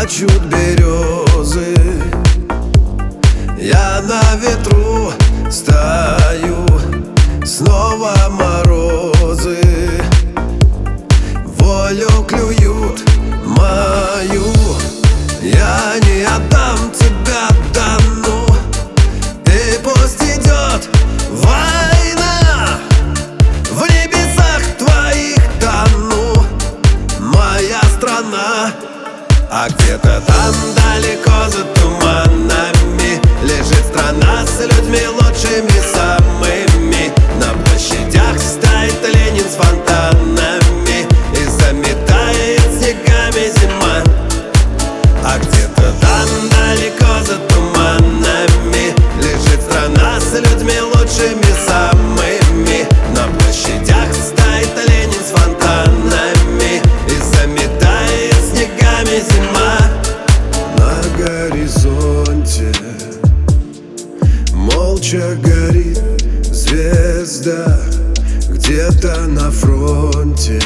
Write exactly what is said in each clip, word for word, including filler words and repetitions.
плачут березы. Я на ветру стою, снова морозы волю клюют мою. Я не отдам тебя, да ну, и пусть идет война. В небесах твоих тону, моя страна. А где-то там далеко за туманами лежит страна с людьми лучшими самыми. На площадях стоит Ленин с фонтанами и заметает снегами зима. А где-то там далеко за туманами лежит страна с людьми лучшими самыми. На площадях стоит Ленин с фонтанами и заметает снегами зима. На горизонте молча горит звезда, где-то на фронте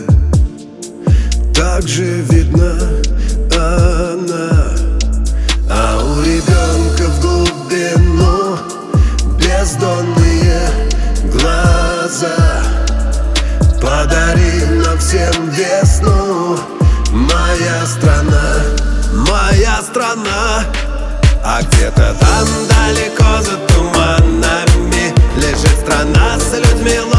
также видна она. А у ребенка в глубину бездонные глаза. Подари нам всем весну, моя страна, моя страна. А где-то там далеко за туманами лежит страна с людьми